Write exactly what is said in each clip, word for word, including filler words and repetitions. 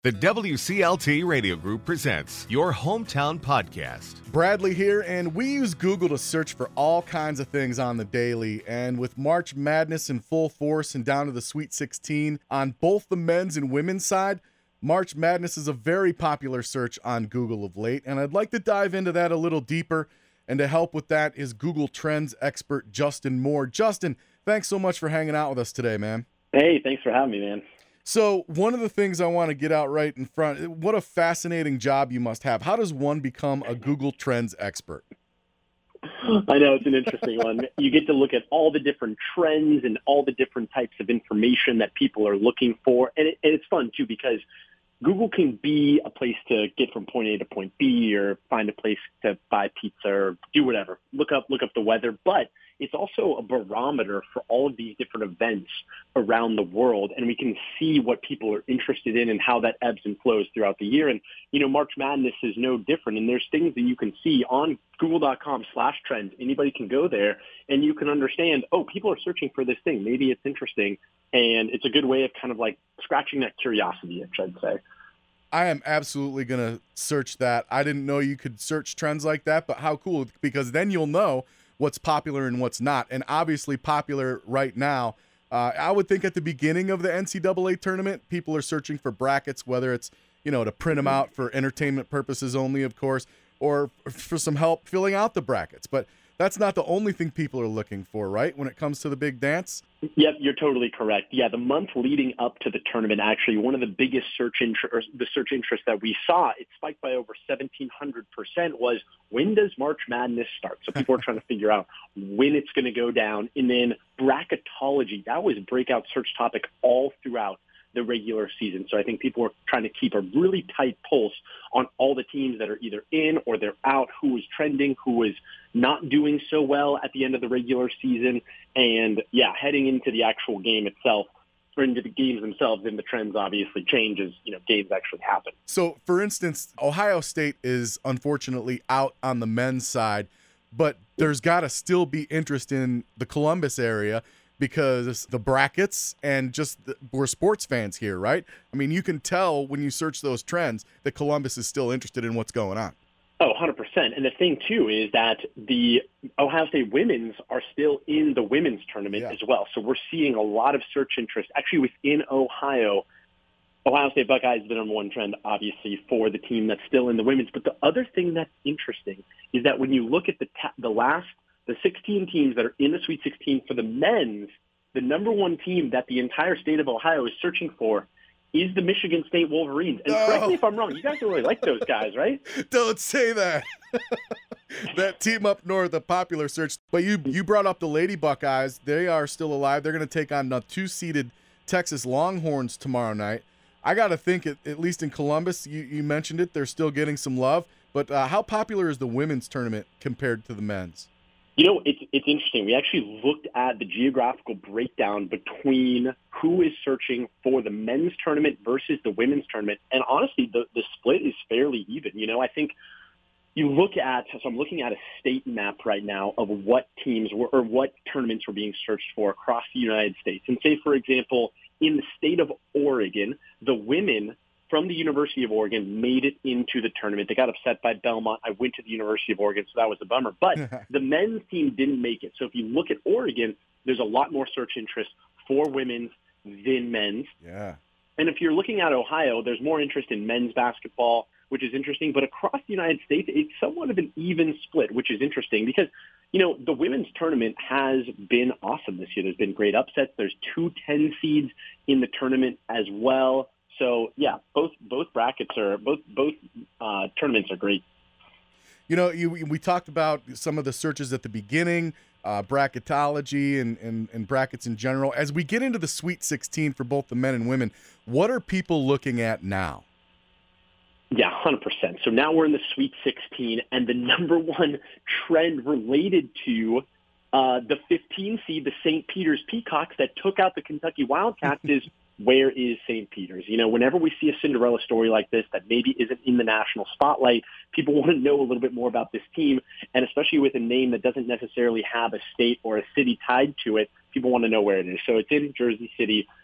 The W C L T Radio Group presents your hometown podcast. Bradley here, and we use Google to search for all kinds of things on the daily. And with March Madness in full force and down to the Sweet sixteen on both the men's and women's side, March Madness is a very popular search on Google of late. And I'd like to dive into that a little deeper. And to help with that is Google Trends expert Justin Moore. Justin, thanks so much for hanging out with us today, man. Hey, thanks for having me, man. So one of the things I want to get out right in front, what a fascinating job you must have. How does one become a Google Trends expert? I know, it's an interesting one. You get to look at all the different trends and all the different types of information that people are looking for. And, it, and it's fun, too, because Google can be a place to get from point A to point B or find a place to buy pizza or do whatever. Look up, look up the weather. But it's also a barometer for all of these different events around the world, and we can see what people are interested in and how that ebbs and flows throughout the year. And, you know, March Madness is no different, and there's things that you can see on google.com slash trends. Anybody can go there, and you can understand, oh, people are searching for this thing. Maybe it's interesting, and it's a good way of kind of like scratching that curiosity itch, I'd say. I am absolutely going to search that. I didn't know you could search trends like that, but how cool, because then you'll know what's popular and what's not. And obviously popular right now, uh, I would think at the beginning of the N C double A tournament, people are searching for brackets, whether it's, you know, to print them out for entertainment purposes only, of course, or for some help filling out the brackets. But that's not the only thing people are looking for, right, when it comes to the big dance? Yep, you're totally correct. Yeah, the month leading up to the tournament, actually, one of the biggest search interest, the search interest that we saw, it spiked by over seventeen hundred percent, was when does March Madness start? So people are trying to figure out when it's going to go down. And then bracketology, that was a breakout search topic all throughout the regular season. So I think people are trying to keep a really tight pulse on all the teams that are either in or they're out, who is trending, who is not doing so well at the end of the regular season. And yeah, heading into the actual game itself, or into the games themselves, then the trends obviously change as, you know, games actually happen. So for instance, Ohio State is unfortunately out on the men's side, but there's got to still be interest in the Columbus area, because the brackets and just the, we're sports fans here, right? I mean, you can tell when you search those trends that Columbus is still interested in what's going on. Oh, one hundred percent. And the thing, too, is that the Ohio State women's are still in the women's tournament yeah. as well. So we're seeing a lot of search interest. Actually, within Ohio, Ohio State Buckeyes is the number one trend, obviously, for the team that's still in the women's. But the other thing that's interesting is that when you look at the ta- the last the sixteen teams that are in the Sweet sixteen for the men's, the number one team that the entire state of Ohio is searching for is the Michigan State Wolverines. And no. correct me if I'm wrong, you guys don't really like those guys, right? Don't say that. That team up north, a popular search. But you you brought up the Lady Buckeyes. They are still alive. They're going to take on the two-seeded Texas Longhorns tomorrow night. I got to think, at, at least in Columbus, you, you mentioned it, they're still getting some love. But uh, how popular is the women's tournament compared to the men's? You know, it's it's interesting. We actually looked at the geographical breakdown between who is searching for the men's tournament versus the women's tournament. And honestly, the, the split is fairly even. You know, I think you look at, so I'm looking at a state map right now of what teams were, or what tournaments were being searched for across the United States. And say, for example, in the state of Oregon, the women from the University of Oregon made it into the tournament. They got upset by Belmont. I went to the University of Oregon, so that was a bummer. But the men's team didn't make it. So if you look at Oregon, there's a lot more search interest for women's than men's. Yeah. And if you're looking at Ohio, there's more interest in men's basketball, which is interesting. But across the United States, it's somewhat of an even split, which is interesting because, you know, the women's tournament has been awesome this year. There's been great upsets. There's two ten seeds in the tournament as well. So yeah, both both brackets are both both uh, tournaments are great. You know, you we talked about some of the searches at the beginning, uh, bracketology and, and and brackets in general. As we get into the Sweet sixteen for both the men and women, what are people looking at now? Yeah, one hundred percent. So now we're in the Sweet sixteen, and the number one trend related to uh, the fifteen seed, the Saint Peter's Peacocks that took out the Kentucky Wildcats, is where is Saint Peter's? You know, whenever we see a Cinderella story like this that maybe isn't in the national spotlight, people want to know a little bit more about this team, and especially with a name that doesn't necessarily have a state or a city tied to it, people want to know where it is. So it's in Jersey City,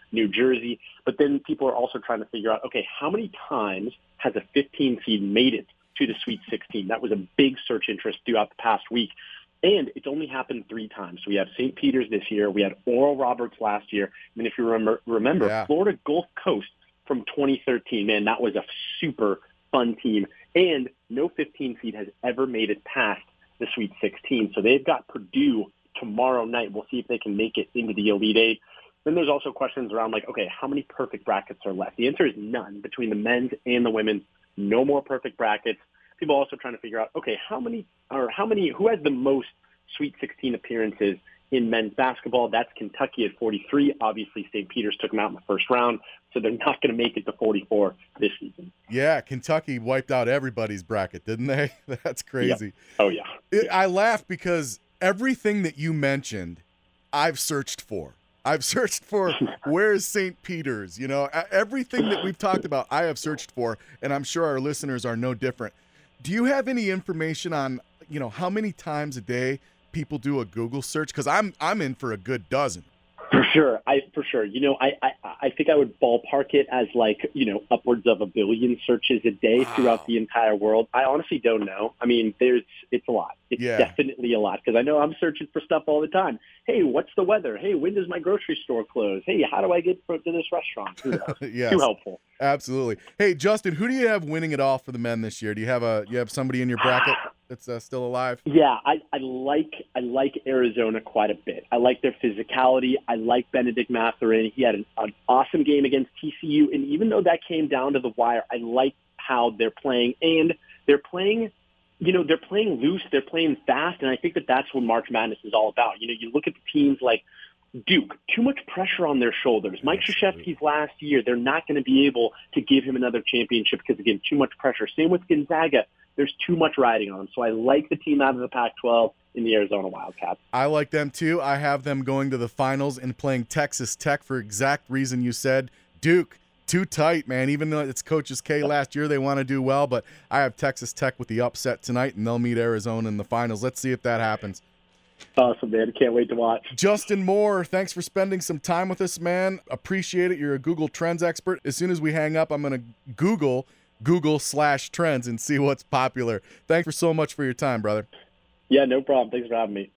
New Jersey. But then people are also trying to figure out, okay, how many times has a fifteen seed made it to the Sweet sixteen? That was a big search interest throughout the past week. And it's only happened three times. We have Saint Peter's this year. We had Oral Roberts last year. And if you remember, remember yeah. Florida Gulf Coast from twenty thirteen, man, that was a super fun team. And no fifteen seed has ever made it past the Sweet sixteen. So they've got Purdue tomorrow night. We'll see if they can make it into the Elite Eight. Then there's also questions around like, okay, how many perfect brackets are left? The answer is none between the men's and the women's. No more perfect brackets. People are also trying to figure out, okay, how many or how many who has the most Sweet sixteen appearances in men's basketball? That's Kentucky at forty-three. Obviously, Saint Peter's took them out in the first round, so they're not going to make it to forty-four this season. Yeah, Kentucky wiped out everybody's bracket, didn't they? That's crazy. Yeah. Oh, yeah. It, I laugh because everything that you mentioned, I've searched for. I've searched for where's Saint Peter's, you know, everything that we've talked about, I have searched for, and I'm sure our listeners are no different. Do you have any information on, you know, how many times a day people do a Google search? Because I'm I'm in for a good dozen. For sure. I for sure. You know, I, I, I think I would ballpark it as like, you know, upwards of a billion searches a day wow. throughout the entire world. I honestly don't know. I mean, there's it's a lot. It's yeah. definitely a lot because I know I'm searching for stuff all the time. Hey, what's the weather? Hey, when does my grocery store close? Hey, how do I get to this restaurant? Yes. Too helpful. Absolutely. Hey, Justin, who do you have winning it all for the men this year? Do you have a you have somebody in your bracket that's uh, still alive? Yeah, I, I like I like Arizona quite a bit. I like their physicality. I like Benedict Mathurin. He had an, an awesome game against T C U, and even though that came down to the wire, I like how they're playing, and they're playing. You know, they're playing loose. They're playing fast, and I think that that's what March Madness is all about. You know, you look at the teams like Duke, too much pressure on their shoulders. Mike Krzyzewski's last year, they're not going to be able to give him another championship because, again, too much pressure. Same with Gonzaga. There's too much riding on them. So I like the team out of the Pac twelve in the Arizona Wildcats. I like them, too. I have them going to the finals and playing Texas Tech for exact reason you said. Duke, too tight, man. Even though it's Coach's K last year, they want to do well. But I have Texas Tech with the upset tonight, and they'll meet Arizona in the finals. Let's see if that happens. Awesome, man. Can't wait to watch. Justin Moore, thanks for spending some time with us, man. Appreciate it. You're a Google Trends expert. As soon as we hang up, I'm going to Google Google slash trends and see what's popular. Thanks for so much for your time, brother. Yeah, no problem. Thanks for having me.